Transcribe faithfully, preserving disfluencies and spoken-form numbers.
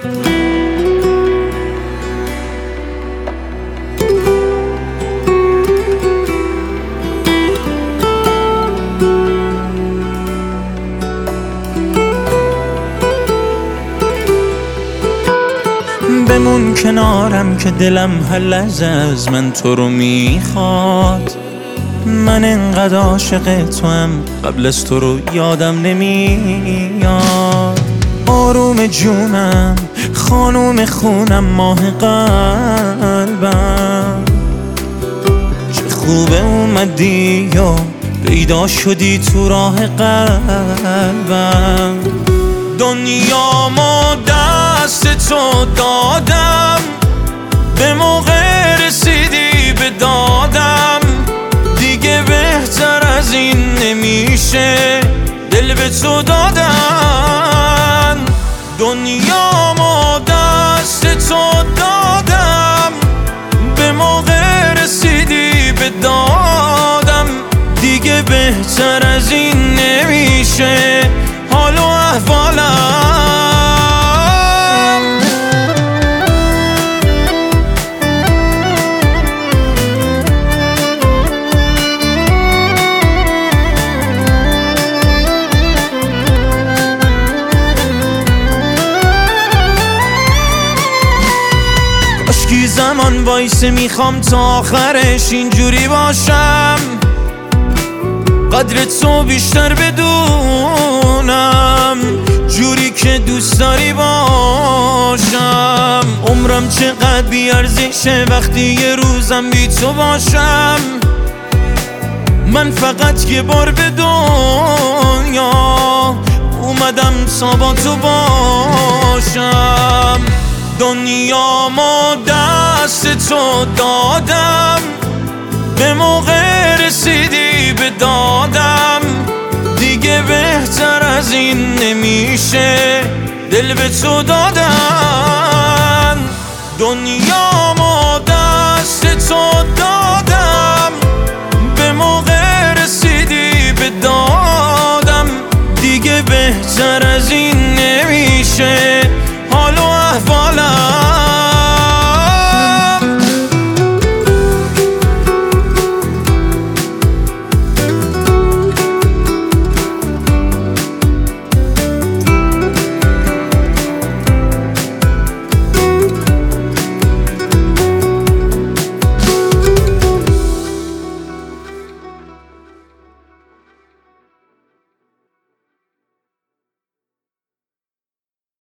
بمون کنارم که دلم هر لحظه از من تو رو میخواد. من انقدر عاشق تو هم قبل از تو رو یادم نمیاد. آروم جونم، خانوم خونم، ماه قلبم، چه خوبه اومدی یا پیدا شدی تو راه قلبم. دنیا ما دست تو دادم، به موقع رسیدی به دادم، دیگه بهتر از این نمیشه دل به تو دادن. دنیا ما دست تو دادم، به موقع رسیدی به دادم، دیگه بهتر از این نمیشه حال و احوالم. کاشکی زمان وایسه، میخوام تا آخرش اینجوری باشم، قدر تو بیشتر بدونم، جوری که دوست داری باشم. عمرم چقدر بیارزشه وقتی یه روزم بی تو باشم. من فقط یه بار به دنیا اومدم تا با تو باشم. دنیا ما دست تو دادم، به موقع رسیدی به دادم، دیگه بهتر از این نمیشه دل به تو دادن. دنیا ما دست تو دادم، به موقع رسیدی به دادم، دیگه بهتر از این نمیشه